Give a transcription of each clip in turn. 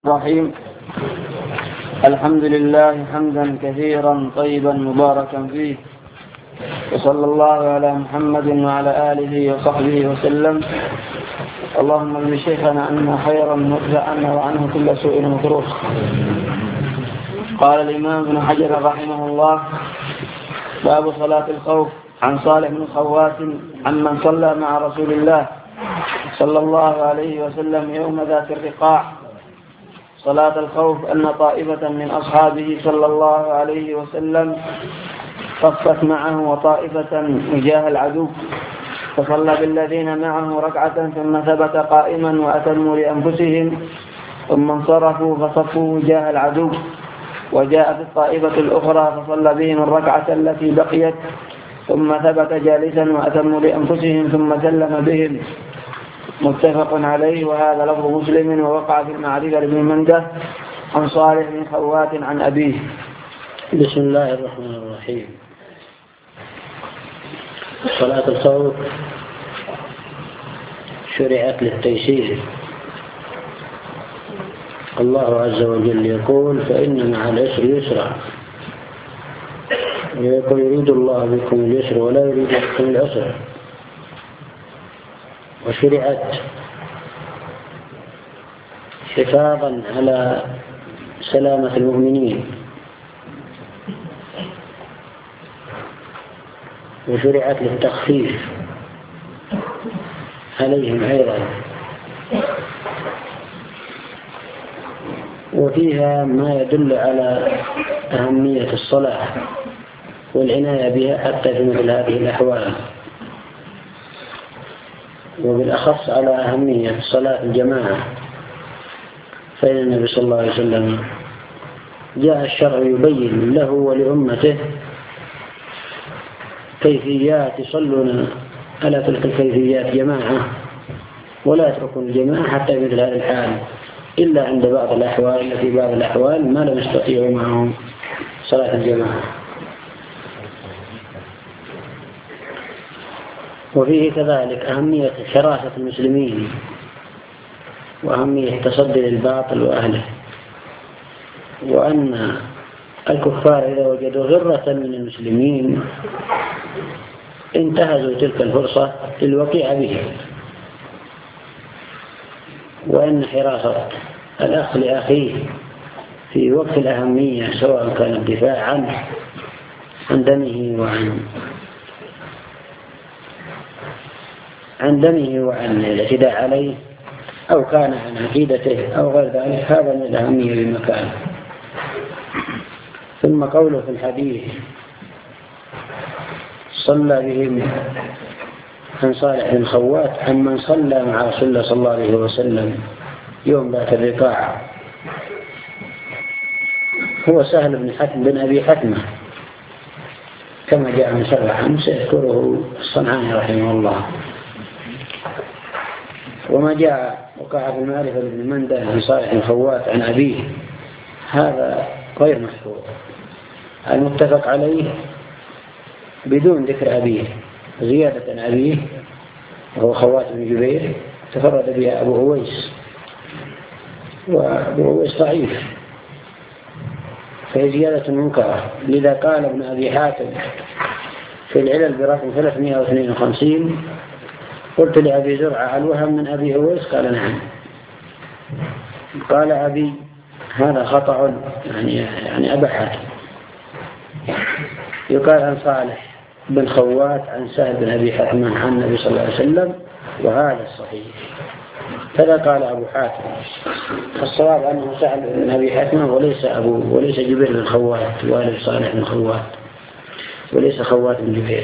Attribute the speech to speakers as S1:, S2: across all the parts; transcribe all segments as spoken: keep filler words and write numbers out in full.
S1: الرحيم. الحمد لله حمدا كثيرا طيبا مباركا فيه، وصلى الله على محمد وعلى آله وصحبه وسلم. اللهم ابن شيخنا أن خيرا نرجع عنه وعنه كل سوء مكروه. قال الإمام ابن حجر رحمه الله: باب صلاة الخوف. عن صالح بن خوات عمن صلى مع رسول الله صلى الله عليه وسلم يوم ذات الرقاع صلاة الخوف أن طائفة من أصحابه صلى الله عليه وسلم صفت معه وطائفة وجاه العدو، فصلى بالذين معه ركعة ثم ثبت قائما وأتموا لأنفسهم، ثم انصرفوا فصفوا وجاه العدو، وجاءت الطائفة الأخرى فصلى بهم الركعة التي بقيت ثم ثبت جالسا وأتموا لأنفسهم ثم سلم بهم. متفق عليه، وهذا لفظ مسلم. ووقع في المعرفة لابن منده عن صالح بن خوات عن أبيه.
S2: بسم الله الرحمن الرحيم. صلاة الخوف شرعت للتيسير. الله عز وجل يقول: فإن مع العسر يسرا، ويقول: يريد الله بكم اليسر ولا يريد بكم العسر. وشرعت حفاظا على سلامة المؤمنين، وشرعت للتخفيف عليهم أيضا، وفيها ما يدل على أهمية الصلاة والعناية بها حتى في مثل هذه الأحوال، وبالأخص على أهمية صلاة الجماعة. فإن النبي صلى الله عليه وسلم جاء الشرع يبين له ولأمته كيفيات يصلون على تلك الكيفيات جماعة، ولا يتركون الجماعة حتى في مثل هذه الحال، إلا عند بعض الأحوال التي بعض الأحوال ما لم يستطيعوا معهم صلاة الجماعة. وفيه كذلك أهمية حراسة المسلمين وأهمية التصدي للباطل وأهله، وأن الكفار إذا وجدوا غرة من المسلمين انتهزوا تلك الفرصة للوقيع بهم، وأن حراسة الأخ لأخيه في وقت الأهمية سواء كان الدفاع عنه عن دمه وعن عن دمه وعن الاعتداء عليه، أو كان عن عقيدته أو غير ذلك، هذا من الأهمية بمكانه. ثم قوله في الحديث: صلى بهم عن صالح بن خوات عمن صلى مع رسول الله صلى الله عليه وسلم يوم ذات الرقاع، هو سهل بن حتم بن أبي حتمة كما جاء مصرحا، سيذكره الصنعاني رحمه الله. وما جاء وقع في المعرفة لابن منده عن صالح بن خوات عن أبيه هذا غير مشهور. المتفق عليه بدون ذكر أبيه، زيادة عن أبيه وهو خوات بن جبير تفرد بها أبو أويس، وأبو أويس ضعيف فهي زيادة منكرة. لذا قال ابن أبي حاتم في العلل برقم ثلاثمائة واثنين وخمسين: قلت لأبي زرعة: الوهم من أبي أويس؟ قال: نعم. قال أبي: هذا خطأ، يعني يعني أبا حاتم. يقال عن صالح بن خوات عن سهل بن أبي حتمة عن النبي صلى الله عليه وسلم، وهذا الصحيح. كذا قال أبو حاتم. الصواب أنه سهل بن أبي حتمة وليس أبو وليس جبير بن خوات والد صالح بن خوات، وليس خوات بن جبير.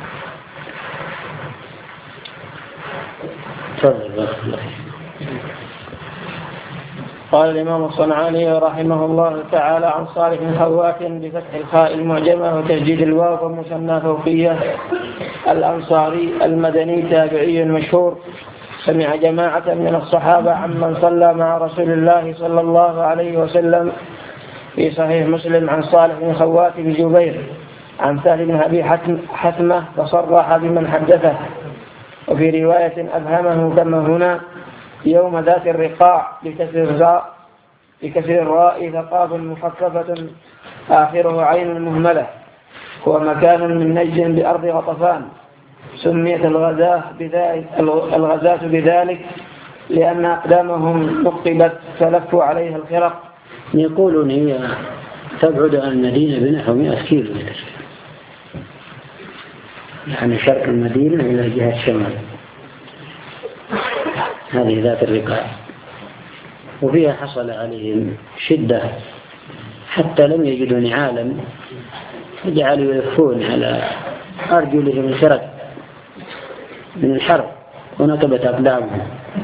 S1: قال الإمام الصنعاني رحمه الله تعالى: عن صالح بن خوات بفتح الخاء المعجمة وتجديد الواو والمثنى فوقية، الأنصاري المدني تابعي مشهور، سمع جماعة من الصحابة عمن صلى مع رسول الله صلى الله عليه وسلم. في صحيح مسلم عن صالح بن خوات بن جبير عن سهل بن أبي حتمة فصرح بمن حدثه. وفي رواية أبهمه كما هنا: يوم ذات الرقاع بكسر الراء بكسر الراء ثقاب مخففة آخره عين مهملة، هو مكان من نجد بأرض غطفان. سميت الغزاة بذلك, الغزاة بذلك لأن أقدامهم نقبت فلفوا عليها الخرق.
S2: يقولون هي تبعد عن المدينة بنحو مئة كيلو، يعني شرق المدينة إلى جهة الشمال، هذه ذات الرقاع. وفيها حصل عليهم شدة حتى لم يجدوا نعالا، فجعلوا يلفون على أرجلهم الخرق من الحر ونقبت أقدامهم.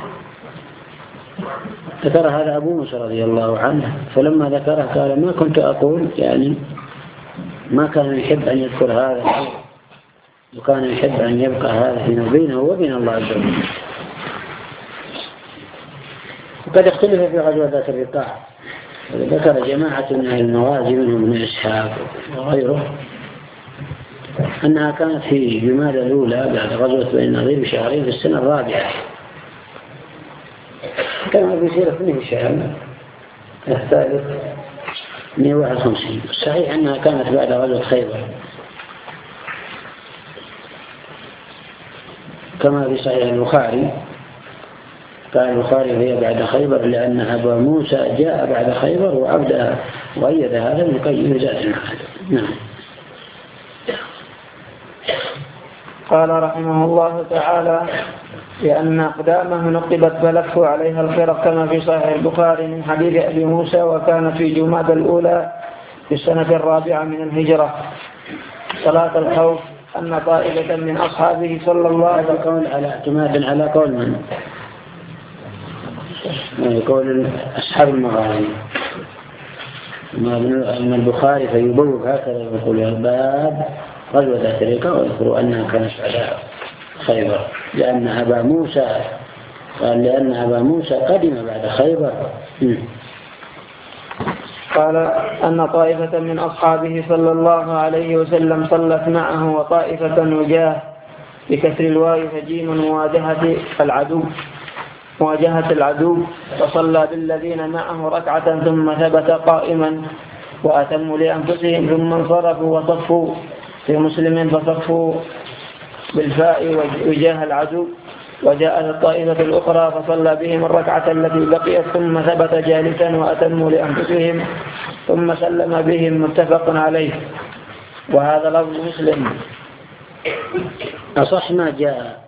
S2: ذكر هذا أبو موسى رضي الله عنه، فلما ذكره قال ما كنت أقول، يعني ما كان يحب أن يذكر هذا، وكان يحب أن يبقى هذا فيما بينه وبين الله عز وجل. وقد اختلف في غزوة ذات الرقاع، ذكر جماعة من أهل المغازي منهم ابن إسحاق وغيره أنها كانت في جمادى الأولى بعد غزوة بني النضير بشهرين في السنة الرابعة، كما في سيرة ابن هشام الثالث مئة وواحد وخمسين. الصحيح أنها كانت بعد غزوة خيبر، كما في صحيح البخاري قال البخاري هي بعد خيبر لأن أبا موسى جاء بعد خيبر وأبدأ وأيد هذا ابن القيم زاد المعاد. نعم.
S1: قال رحمه الله تعالى لأن أقدامه نقبت فلفوا عليها الخرق، كما في صحيح البخاري من حديث أبي موسى وكان في جمادى الأولى في السنة الرابعة من الهجرة. صلاة الخوف أن طائفة من أصحابه صلى الله عليه وسلم
S2: قول على اعتماد على قول من يقول أصحاب المغازي من البخاري فيبوب هكذا يقول الباب غزوة ذات الرقاع ويذكروا أنها كانت بعد خيبر لأن أبا موسى قال لأن أبا موسى قدم بعد خيبر.
S1: قال أن طائفة من أصحابه صلى الله عليه وسلم صلت معه وطائفة وجاه بكسر الواو فجيم مواجهة العدو مواجهة العدو فصلى بالذين معه ركعة ثم ثبت قائما وأتموا لأنفسهم ثم انصرفوا وصفوا في مسلم فصفوا بالفاء وجاه العدو. وجاءت الطائفة الأخرى فصلى بهم الركعة التي بقيت ثم ثبت جالسا وأتموا لأنفسهم ثم سلم بهم متفق عليه. وهذا لفظ مسلم.
S2: أصح ما جاء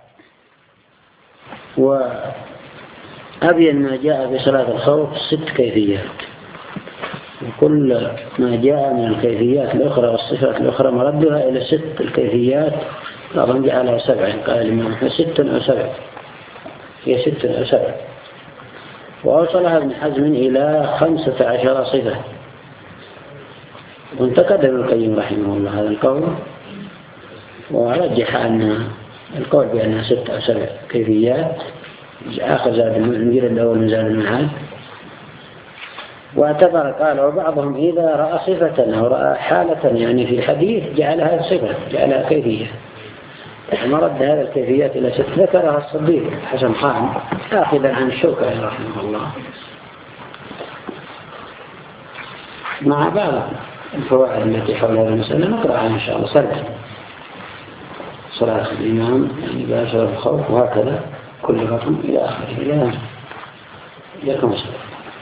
S2: وأبين ما جاء في صلاة الخوف ست كيفيات، وكل ما جاء من الكيفيات الأخرى والصفات الأخرى مردها إلى ست الكيفيات، بعضهم جعلها سبعة قال الإمام ست أو سبع، هي ست أو سبع. وأوصلها ابن حزم إلى خمسة عشر صفة، وانتقد ابن القيم رحمه الله هذا القول ورجح أن القول بأنها ست أو سبع كيفيات آخر زاد المجير الأول من زاد المعاد. واعتبر قال وبعضهم إذا رأى صفة أو رأى حالة يعني في حديث جعلها صفة جعلها كيفية، مرد هذا الكيفيات إلى ست. ذكرها الصديق حسن خان آخذا عن الشوكاني رحمه الله مع بعض الفوائد التي حول هذا المسألة نقرأها إن شاء الله سرعا. صلاة الإمام يعني باشر الخوف وهكذا كل رقم إلى آخره إلى لكم صلاة.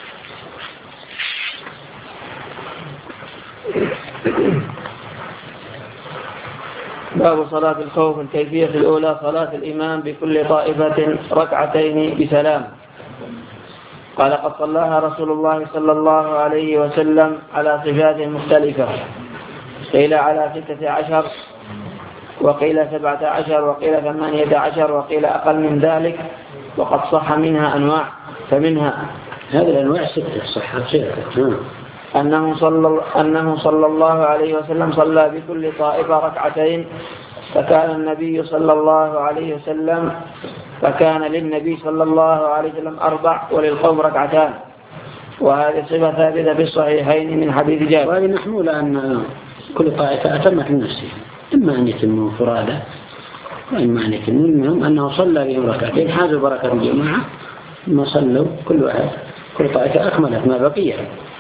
S1: باب صلاة الخوف. الكيفية الأولى صلاة الإمام بكل طائفة ركعتين بسلام. قال قد صلاها رسول الله صلى الله عليه وسلم على صفات مختلفة، قيل على ستة عشر وقيل سبعة عشر وقيل ثمانية عشر وقيل أقل من ذلك، وقد صح منها أنواع. فمنها
S2: هذه الأنواع ستة صحة ستة
S1: أنه صلى, أنه صلى الله عليه وسلم صلى بكل طائفة ركعتين، فكان النبي صلى الله عليه وسلم فكان للنبي صلى الله عليه وسلم أربع وللقوم ركعتان. وهذه صفة ثابتة في الصحيحين من حديث جابر.
S2: وهذه محمولة أن كل طائفة أتمت لنفسه، إما أن يتموا فرادى وإما أن يتموا. المهم أنه صلى بهم ركعتين حازوا بركة الجماعة ثم صلوا كل واحد كل طائفة أكملت ما بقي.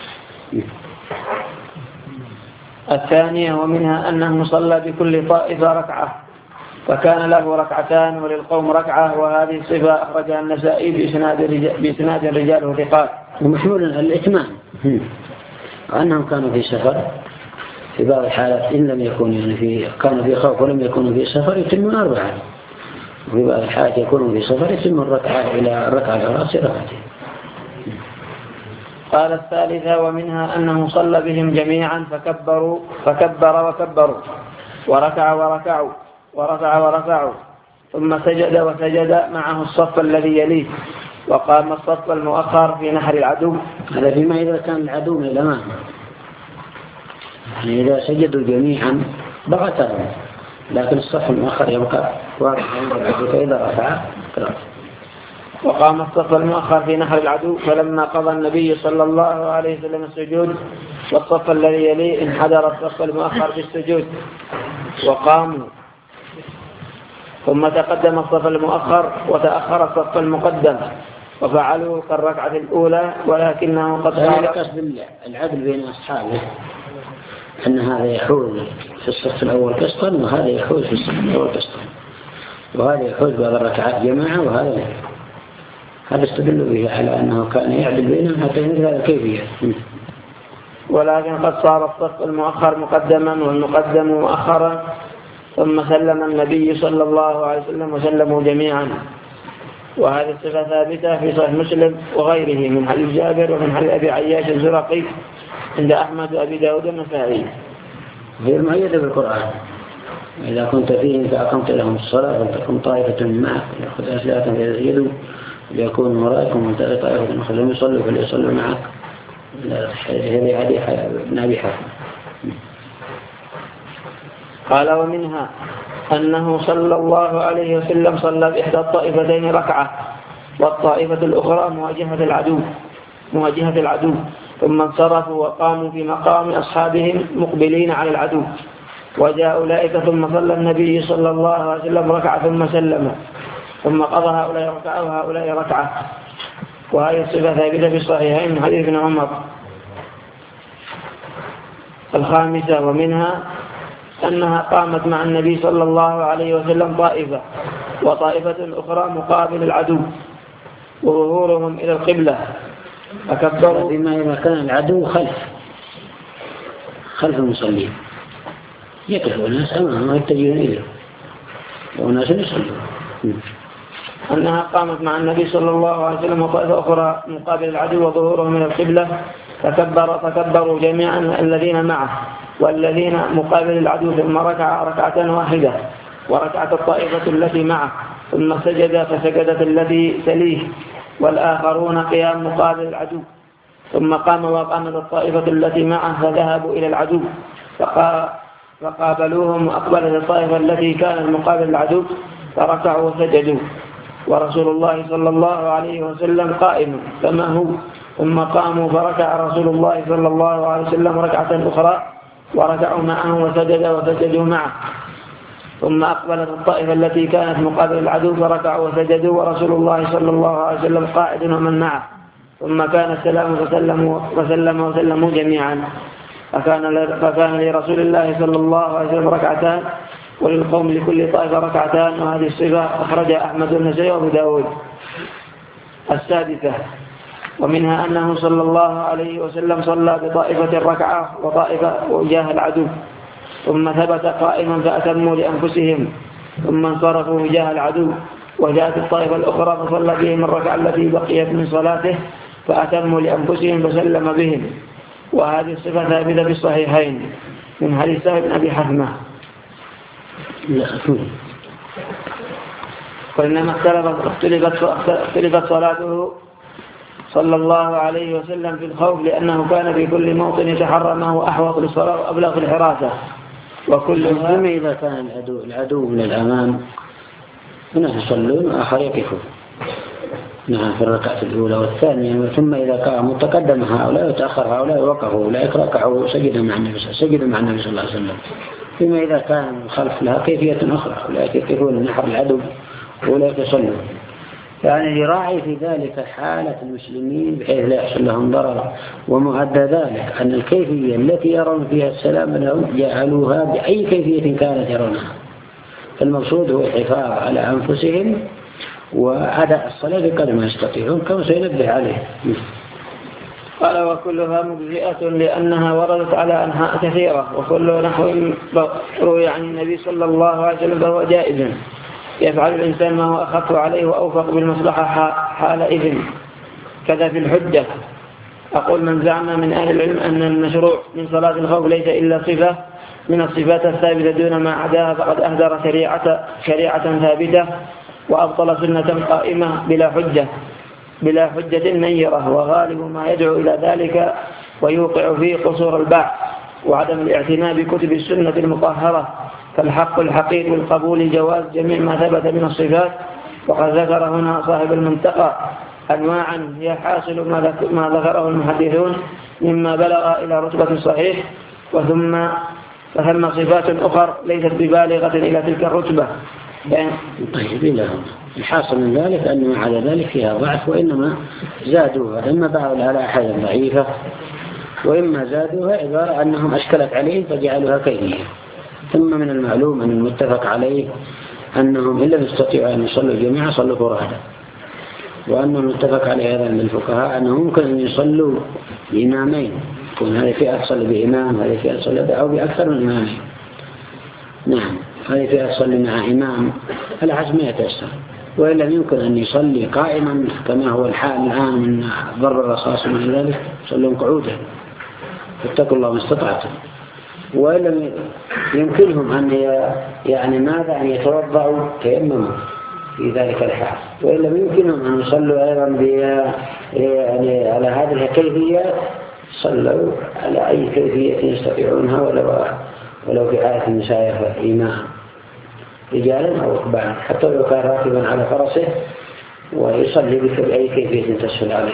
S1: الثانية ومنها أنه صلى بكل طائفة ركعة فكان له ركعتان وللقوم ركعة، وهذه الصفة أخرجها النسائي بإسناد رجاله ثقات.
S2: ومحمول الإتمام وأنهم كانوا في سفر في بعض الحالات إن لم يكونوا يعني في كانوا في خوف ولم يكونوا في سفر يتمون أربعة، وفي بعض الحالات يكونوا في سفر يتمون الركعة إلى الركعة الرأس ركعتين.
S1: قال الثالثة ومنها أنه صلى بهم جميعا فكبروا فكبر وكبروا وركع وركعوا ورفع ورفعوا ثم سجد وسجد معه الصف الذي يليه، وقام الصف المؤخر في نحر العدو.
S2: هذا فيما إذا كان العدو من الأمام، يعني إذا سجدوا جميعا بغتهم، لكن الصف المؤخر يبقى واقع عند العدو فإذا رفع قرأ.
S1: وقام الصف المؤخر في نحر العدو، فلما قضى النبي صلى الله عليه وسلم السجود والصف الذي يليه انحدر الصف المؤخر في السجود وقاموا، ثم تقدم الصف المؤخر وتأخر الصف المقدم وفعلوا كالركعة الأولى، ولكنه قد
S2: قال قصد العدل بين أصحابه أن هذا يحول في الصف الأول كسطا وهذا يحول في الصف الأول كسطا، وهذا يحول بعض الركعات جماعة وهذا لا. هذا استدل به على أنه كان يعدل بينهم حتى ينزل هذا الكيفية.
S1: ولكن قد صار الصف المؤخر مقدما والمقدم مؤخرا، ثم سلم النبي صلى الله عليه وسلم وسلموا جميعا. وهذه الصفة ثابتة في صحيح مسلم وغيره من حديث جابر ومن حديث أبي عياش الزرقي عند أحمد وأبي داود النسائي.
S2: هي المؤيدة بالقرآن: إذا كنت فيهم فأقمت لهم الصلاة فلتكن طائفة معك يأخذ أسلحة فيزيدوا ليكونوا وراءكم وانتهي طائفة أخرى لم يصلوا فليصلوا معك. هذه حديث ابن أبي حاتم.
S1: قال ومنها أنه صلى الله عليه وسلم صلى بإحدى الطائفتين ركعة والطائفة الأخرى مواجهة العدو مواجهة العدو ثم انصرفوا وقاموا في مقام أصحابهم مقبلين على العدو، وجاء أولئك ثم صلى النبي صلى الله عليه وسلم ركعة ثم سلم، ثم قضى هؤلاء ركعة وهؤلاء ركعة. وهذه الصفة ثابتة في الصحيحين من حديث ابن عمر. الخامسة ومنها أنها قامت مع النبي صلى الله عليه وسلم طائفة وطائفة أخرى مقابل العدو وظهورهم إلى القبلة فكبروا
S2: بما إذا كان العدو خلف خلف المصلين يقف الناس أمامهم يتجهون إليه وناس يصلون.
S1: أنها قامت مع النبي صلى الله عليه وسلم وطائفة أخرى مقابل العدو وظهورهم من القبلة فكبر فكبروا جميعا الذين معه والذين مقابل العدو، ثم ركع ركعة واحدة وركعت الطائفة التي معه، ثم سجد فسجدت التي تليه والآخرون قيام مقابل العدو، ثم قام وقامت الطائفة التي معه فذهبوا إلى العدو فقابلوهم، وأقبلت الطائفة التي كانت مقابل العدو فركعوا وسجدوا، ورسول الله صلى الله عليه وسلم قائم كما هو، ثم قاموا فركع رسول الله صلى الله عليه وسلم ركعة أخرى وركعوا معه وسجد وسجدوا معه، ثم أقبلت الطائفة التي كانت مقابل العدو فركعوا وسجدوا ورسول الله صلى الله عليه وسلم قائد ومن معه، ثم كان السلام فسلموا وسلم وسلموا جميعا. فكان فكان لرسول الله صلى الله عليه وسلم ركعتان وللقوم لكل طائفة ركعتان، وهذه الصفة أخرج أحمد النسائي وأبو داود. السادسة ومنها أنه صلى الله عليه وسلم صلى بطائفة الركعة وطائفة وجاه العدو، ثم ثبت قائما فأتموا لأنفسهم، ثم انصرفوا وجاه العدو، وجاءت الطائفة الأخرى فصلى بهم الركعة التي بقيت من صلاته فأتموا لأنفسهم فسلم بهم. وهذه الصفة ثابتة في الصحيحين من حديث ابن أبي حثمة. وإنما اختلفت اختلفت صلاته صلى الله عليه وسلم في الخوف، لأنه كان في كل موطن يتحرى ما هو أحوط للصلاة وأبلغ في الحراسة. وكل
S2: ثم إذا كان العدو, العدو من الأمام هنا يصلون وآخر يقفون نعم في الركعة الأولى والثانية، ثم إذا كان متقدم هؤلاء وتأخر هؤلاء وقفوا أولئك ركعوا وسجدوا مع النبي سجدوا مع النبي صلى الله عليه وسلم. ثم إذا كان الخلف لها كيفية أخرى، أولئك يقفون نحر العدو وأولئك يصلون. يعني يراعي في ذلك حالة المسلمين بحيث لا يحصل لهم ضرر. ومؤدى ذلك أن الكيفية التي يرون فيها السلام لهم جعلوها بأي كيفية كانت يرونها. فالمقصود هو الحفاظ على أنفسهم وأداء الصلاة بقدر ما يستطيعون كما سينبه عليه.
S1: قال وكلها مجزئة لأنها وردت على أنحاء كثيرة، وكل نحو روي عن النبي صلى الله عليه وسلم فهو جائز. يفعل الإنسان ما هو أخف عليه وأوفق بالمصلحة حالئذ. كذا في الحجة. أقول من زعم من أهل العلم أن المشروع من صلاة الخوف ليس إلا صفة من الصفات الثابتة دون ما عداها فقد أهدر شريعة, شريعة ثابتة وأبطل سنة قائمة بلا حجة بلا حجة نيرة، وغالب ما يدعو إلى ذلك ويوقع فيه قصور البعث وعدم الاعتناء بكتب السنة المطهرة. فالحق الحقيقي القبول جواز جميع ما ثبت من الصفات. وقد ذكر هنا صاحب المنتقى أنواعا هي حاصل ما ذكره المحدثون مما بلغ إلى رتبة الصحيح، وثم فثم صفات أخرى ليست ببالغة إلى تلك الرتبة.
S2: يعني طيب لهم الحاصل من ذلك أنه على ذلك فيها ضعف، وإنما زادوها إما بعض على حاجة ضعيفة وإما زادوها عبارة أنهم أشكلت عليهم فجعلوها كيفية. ثم من المعلوم أن المتفق عليه أنهم إن لم يستطيعوا أن يصلوا جميعا صلوا فرادا، وأنهم متفق عليه أيضا للفقهاء أنهم ممكن أن يصلوا بإمامين، يكون هذه فئة تصلي بإمام هذه فئة تصلي أو بأكثر من إمامين. نعم هذه فئة تصلي مع إمام العزم يتأثر، وإلا يمكن أن يصلي قائما كما هو الحال الآن من ضرب الرصاص ومن ذلك يصلون قعودا فاتقوا الله ما استطعتم. وإلا يمكنهم أن يعني ماذا أن يتوضعوا تيمموا في ذلك الحال، وإلا يمكنهم أن يصلوا أيضا يعني على هذه الكيفية، صلوا على أي كيفية يستطيعونها ولو ولو في حالة المشايخ إيمان رجالا أو ركبانا، حتى لو كان راكبا على فرسه ويصلي بك بأي كيفية تسهل عليه.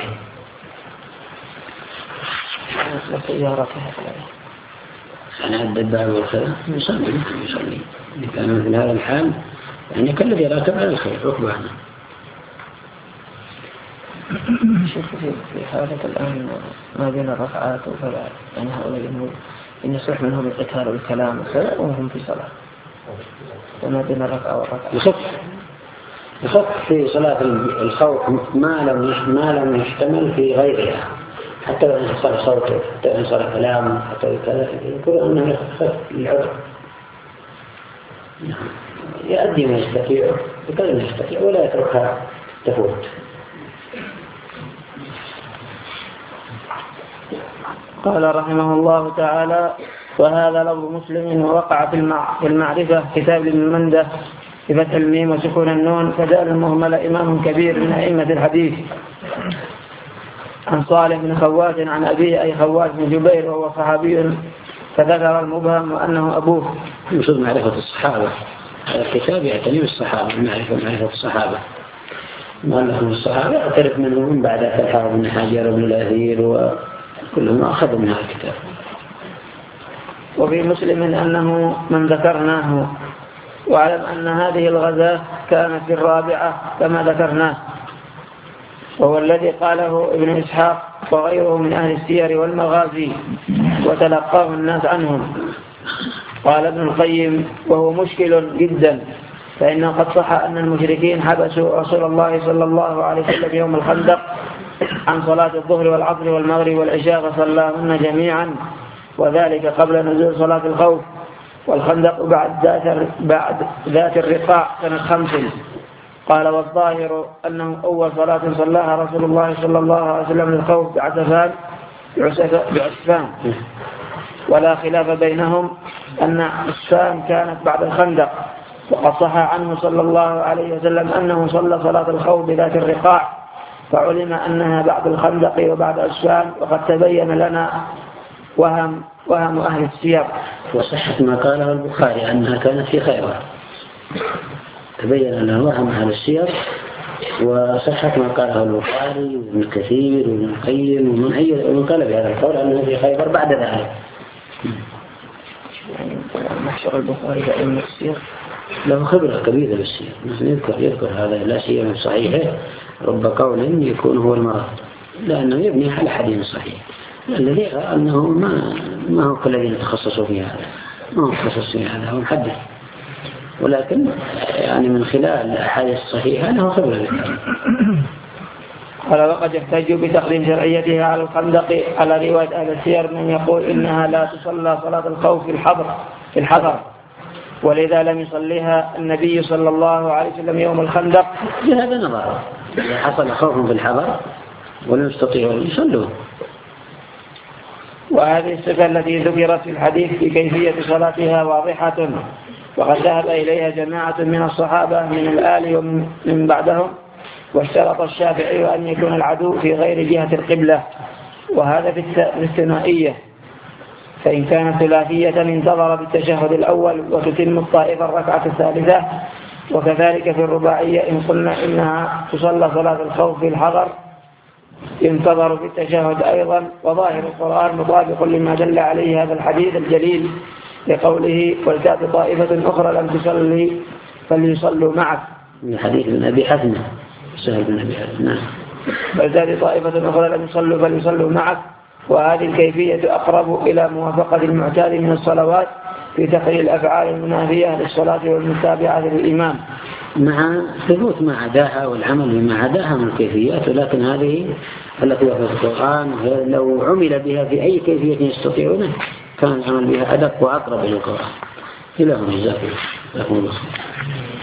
S2: أنا عد الباب والخير يصلي يصلي إذا كان مثل هذا الحال يعني كالذي راكب على الخير ركبانا.
S1: شوف في حالة الآن ما بين الركعات وفلا يعني هؤلاء الجمهور إن يصح منهم القتال والكلام وهم في صلاة، وما بين الركعة والركعة
S2: يخف يخف في صلاة الخوف ما لم ما لم يحتمل في غيرها، حتى لو انصر صوته حتى لو انصر كلامه حتى لو كذا يقول أنه يخف العذر يؤدي ما يستطيع بقدر ما يستطيع ولا يتركها تفوت.
S1: قال رحمه الله تعالى وهذا لفظ مسلم ووقع في المعرفة كتاب ابن منده بفتح الميم وسكون النون فدار المهمل إمام كبير من أئمة الحديث عن صالح بن خوات عن أبيه أي خوات بن جبير وهو صحابي فذكر المبهم وأنه أبوه.
S2: يقصد معرفة الصحابة، هذا الكتاب يعتني بالصحابة معرفة معرفة الصحابة ما لهم الصحابة اعترف منهم بعد الحافظ بن حجر بن الأثير وكلهم أخذوا من هذا الكتاب.
S1: وفي مسلم أنه من ذكرناه واعلم أن هذه الغزاة كانت في الرابعة كما ذكرناه، وهو الذي قاله ابن إسحاق وغيره من أهل السير والمغازي وتلقاه الناس عنهم. قال ابن القيم وهو مشكل جدا، فإنه قد صح أن المشركين حبسوا رسول الله صلى الله عليه وسلم يوم الخندق عن صلاة الظهر والعصر والمغرب والعشاء فصلاهن جميعا، وذلك قبل نزول صلاة الخوف، والخندق بعد ذات, بعد ذات الرقاع سنة خمس. قال والظاهر أنه أول صلاة صلاها رسول الله صلى الله عليه وسلم للخوف بعسفان بعسفان، ولا خلاف بينهم أن عسفان كانت بعد الخندق، وقد صح عنه صلى الله عليه وسلم أنه صلى صلاة الخوف بذات الرقاع، فعلم أنها بعد الخندق وبعد عسفان، وقد تبين لنا وهم وهم أهل السير.
S2: وصحت ما قاله البخاري أنها كانت في خيبر، تبين لنا وهم أهل السير، وصحت ما قاله البخاري وابن كثير وابن القيم ومن أي ومن قال بهذا القول أنها في خيبر بعد ذلك.
S1: يعني محشر البخاري بأئمة السير
S2: له خبرة كبيرة بالسير، نحن يذكر يذكر هذا لا سيما في صحيحه رب قول يكون هو المراد، لأنه يبني على حديث صحيح. الذي يرى أنه ما ما هو كل الذين تخصصوا في هذا، ما هو تخصص في هذا، هو محدث، ولكن يعني من خلال الأحاديث الصحيحة له خبرة بهذا.
S1: قال وقد يحتج بتقديم شرعيتها على الخندق على رواية أهل السير من يقول إنها لا تصلى صلاة الخوف في الحضر في الحضر ولذا لم يصليها النبي صلى الله عليه وسلم يوم الخندق.
S2: هذا نظر إذا حصل خوف في الحضر ولم يستطيعوا أن يصلوا.
S1: وهذه الصفة التي ذكرت في الحديث في كيفية صلاتها واضحة، وقد ذهب إليها جماعة من الصحابة من الآل ومن بعدهم، واشترط الشافعي أن يكون العدو في غير جهة القبلة، وهذا في الثنائية، فإن كانت ثلاثية انتظر بالتشهد الأول وتتم الطائفة الركعة الثالثة، وكذلك في الرباعية إن قلنا إنها تصلى صلاة الخوف في الحضر ينتظر في التشهد أيضا. وظاهر القرآن مطابق لما دل عليه هذا الحديث الجليل لقوله ولتأتي طائفة أخرى لم تصلي فليصلوا معك،
S2: من حديث ابن أبي حزم سهل بن أبي حزم. نعم.
S1: ولتأتي طائفة أخرى لم يصلوا فليصلوا معك. وهذه الكيفية أقرب إلى موافقة المعتاد من الصلوات في تقرير الأفعال المنافية للصلاة والمتابعة للإمام،
S2: مع ثبوت ما عداها والعمل بما عداها من الكيفيات، ولكن هذه التي في القرآن لو عمل بها في أي كيفية يستطيعونه كان العمل بها أدق وأقرب إلى القرآن. إلى هنا جزاكم الله.